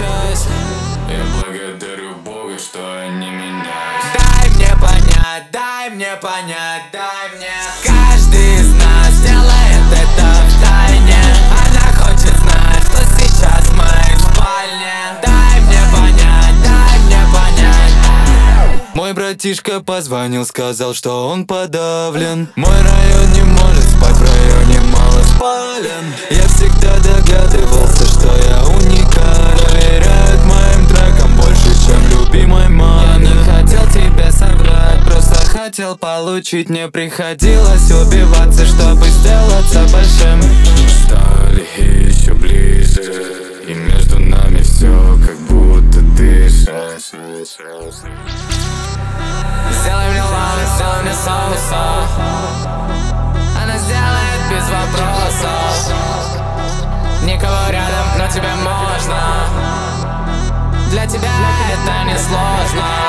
сейчас. Я благодарю Бога, что они меняют. Дай мне понять, дай мне понять, дай мне. Каждый из нас делает это втайне. Она хочет знать, что сейчас в моей спальне. Дай мне понять, дай мне понять. Мой братишка позвонил, сказал, что он подавлен. Мой район не может спать, в районе мало спален. Я всегда догадывался, что я уникален. Доверяют моим трекам больше, чем любимой маме. Я не хотел тебе соврать, просто хотел получить. Мне приходилось убиваться, чтобы сделаться большим. Стали еще ближе, и между нами все как будто дышит. Сделай мне лавы, сделай мне соуса. Она сделает без вопросов. Никого рядом, но тебе можно. Для тебя это не сложно.